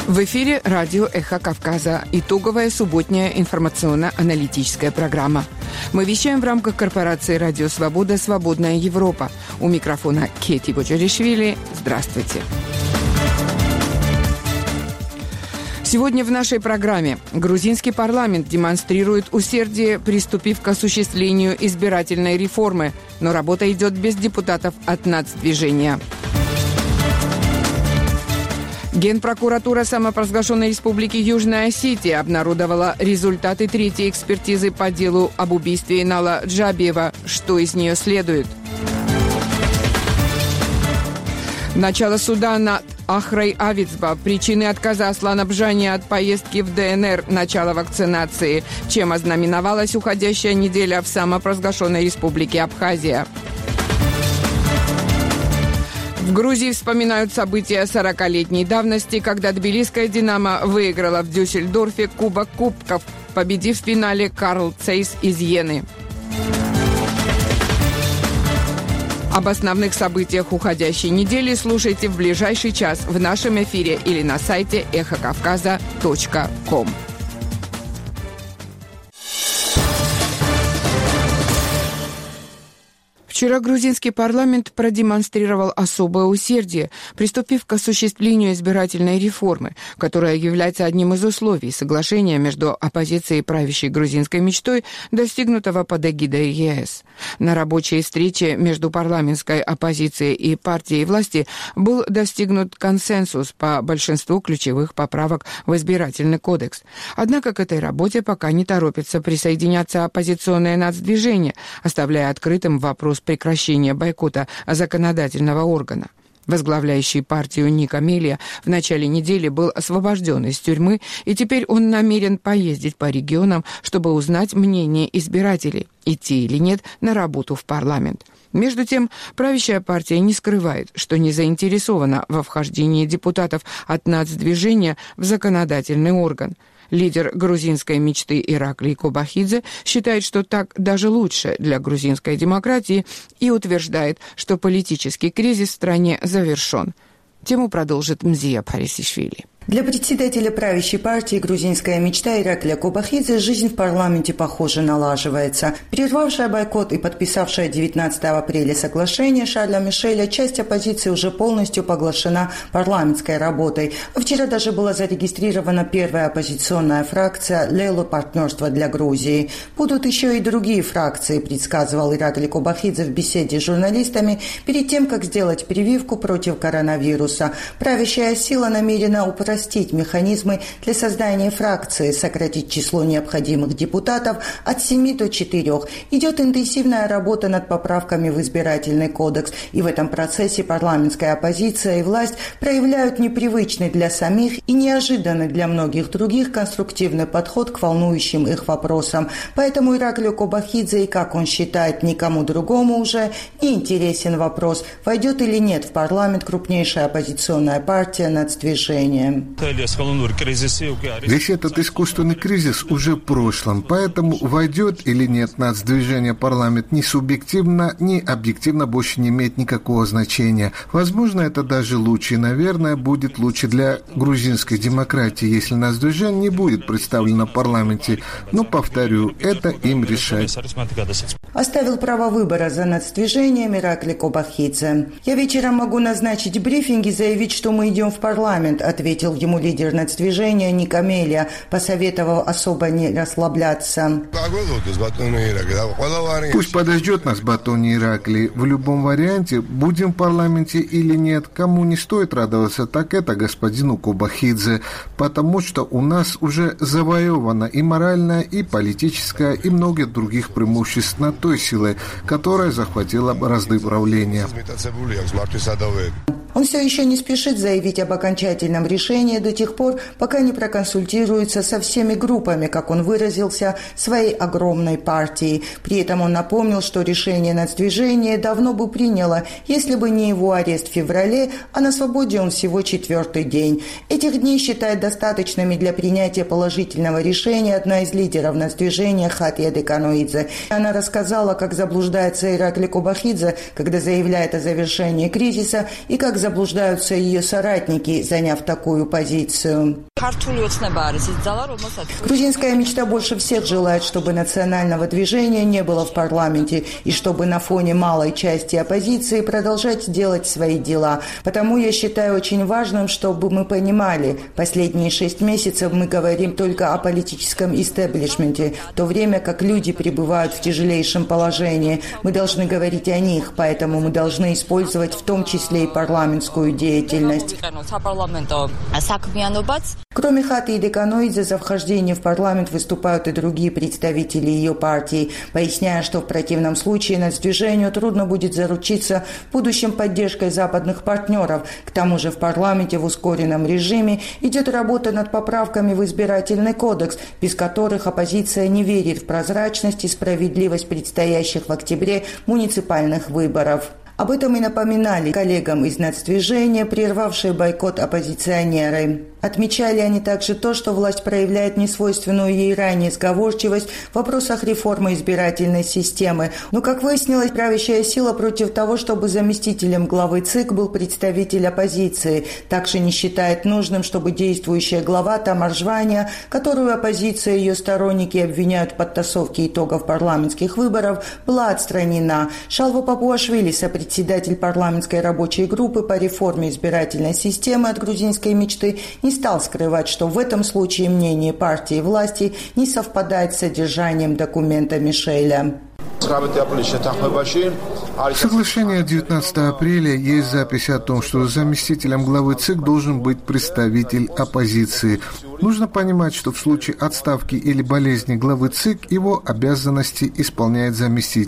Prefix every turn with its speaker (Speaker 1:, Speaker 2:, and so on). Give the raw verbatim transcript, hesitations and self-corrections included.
Speaker 1: В эфире радио «Эхо Кавказа». Итоговая субботняя информационно-аналитическая программа. Мы вещаем в рамках корпорации «Радио Свобода. Свободная Европа». У микрофона Кети Боджаришвили. Здравствуйте. Сегодня в нашей программе грузинский парламент демонстрирует усердие, приступив к осуществлению избирательной реформы, но работа идет без депутатов от нацдвижения. Генпрокуратура самопровозглашенной Республики Южная Осетия обнародовала результаты третьей экспертизы по делу об убийстве Инала Джабиева. Что из нее следует? Начало суда над Ахрой Авицба. Причины отказа Аслана Бжани от поездки в ДНР. Начало вакцинации. Чем ознаменовалась уходящая неделя в самопровозглашенной Республике Абхазия. В Грузии вспоминают события сорокалетней давности, когда тбилисская «Динамо» выиграла в Дюссельдорфе Кубок Кубков, победив в финале Карл Цейс из Йены. Об основных событиях уходящей недели слушайте в ближайший час в нашем эфире или на сайте эхо кавказа точка ком. Вчера грузинский парламент продемонстрировал особое усердие, приступив к осуществлению избирательной реформы, которая является одним из условий соглашения между оппозицией и правящей грузинской мечтой, достигнутого под эгидой ЕС. На рабочей встрече между парламентской оппозицией и партией власти был достигнут консенсус по большинству ключевых поправок в избирательный кодекс. Однако к этой работе пока не торопится присоединяться оппозиционное нацдвижение, оставляя открытым вопрос прекращения бойкота законодательного органа. Возглавляющий партию Ник Амелия в начале недели был освобожден из тюрьмы, и теперь он намерен поездить по регионам, чтобы узнать мнение избирателей, идти или нет на работу в парламент. Между тем, правящая партия не скрывает, что не заинтересована во вхождении депутатов от нацдвижения в законодательный орган. Лидер грузинской мечты Ираклий Кобахидзе считает, что так даже лучше для грузинской демократии и утверждает, что политический кризис в стране завершен. Тему продолжит Мзия Парисишвили.
Speaker 2: Для председателя правящей партии «Грузинская мечта» Ираклия Кобахидзе жизнь в парламенте, похоже, налаживается. Прервавшая бойкот и подписавшая девятнадцатого апреля соглашение Шарля Мишеля, часть оппозиции уже полностью поглощена парламентской работой. Вчера даже была зарегистрирована первая оппозиционная фракция «Лело. Партнерство для Грузии». Будут еще и другие фракции, предсказывал Ираклий Кобахидзе в беседе с журналистами перед тем, как сделать прививку против коронавируса. Правящая сила намерена упростить механизмы для создания фракции, сократить число необходимых депутатов от семи до четырёх. Идет интенсивная работа над поправками в избирательный кодекс, и в этом процессе парламентская оппозиция и власть проявляют непривычный для самих и неожиданный для многих других конструктивный подход к волнующим их вопросам. Поэтому Ираклию Кобахидзе, и как он считает, никому другому уже не интересен вопрос, войдет или нет в парламент крупнейшая оппозиционная партия нацдвижения.
Speaker 3: Весь этот искусственный кризис уже в прошлом, поэтому войдет или нет нацдвижение парламент ни субъективно, ни объективно больше не имеет никакого значения. Возможно, это даже лучше, и, наверное, будет лучше для грузинской демократии, если нацдвижение не будет представлено в парламенте. Но, повторю, это им решать.
Speaker 2: Оставил право выбора за нацдвижением Ираклий Кобахидзе. «Я вечером могу назначить брифинг и заявить, что мы идем в парламент», ответил ему лидер нацдвижения Ник Амелия, посоветовав особо не расслабляться.
Speaker 3: Пусть подождет нас Батони Ираклий. В любом варианте, будем в парламенте или нет, кому не стоит радоваться, так это господину Кобахидзе, потому что у нас уже завоевано и моральное, и политическое, и многие других преимуществ над той силой, которая захватила бразды правления.
Speaker 2: Он все еще не спешит заявить об окончательном решении до тех пор, пока не проконсультируется со всеми группами, как он выразился, своей огромной партией. При этом он напомнил, что решение нацдвижения давно бы приняло, если бы не его арест в феврале, а на свободе он всего четвертый день. Этих дней считает достаточными для принятия положительного решения одна из лидеров нацдвижения Хатия Деканоидзе. Она рассказала, как заблуждается Ираклий Кобахидзе, когда заявляет о завершении кризиса, и как заблуждаются ее соратники, заняв такую позицию. Грузинская мечта больше всех желает, чтобы национального движения не было в парламенте и чтобы на фоне малой части оппозиции продолжать делать свои дела. Потому я считаю очень важным, чтобы мы понимали, последние шесть месяцев мы говорим только о политическом истеблишменте, в то время как люди пребывают в тяжелейшем положении. Мы должны говорить о них, поэтому мы должны использовать в том числе и парламентскую деятельность. Кроме Хаты Идеканоидзе, за вхождение в парламент выступают и другие представители ее партии, поясняя, что в противном случае нацдвижению трудно будет заручиться в будущем поддержкой западных партнеров. К тому же в парламенте в ускоренном режиме идет работа над поправками в избирательный кодекс, без которых оппозиция не верит в прозрачность и справедливость предстоящих в октябре муниципальных выборов. Об этом и напоминали коллегам из нацдвижения, прервавшие бойкот оппозиционеры. Отмечали они также то, что власть проявляет несвойственную ей ранее сговорчивость в вопросах реформы избирательной системы. Но, как выяснилось, правящая сила против того, чтобы заместителем главы ЦИК был представитель оппозиции. Также не считает нужным, чтобы действующая глава Тамаржвания, которую оппозиция и ее сторонники обвиняют в подтасовке итогов парламентских выборов, была отстранена. Шалва Папуашвили, сопредседатель парламентской рабочей группы по реформе избирательной системы от грузинской мечты, не стал скрывать, что в этом случае мнение партии и власти не совпадает с содержанием документа Мишеля.
Speaker 3: В соглашении девятнадцатого апреля есть запись о том, что заместителем главы ЦИК должен быть представитель оппозиции. Нужно понимать, что в случае отставки или болезни главы ЦИК его обязанности исполняет заместитель.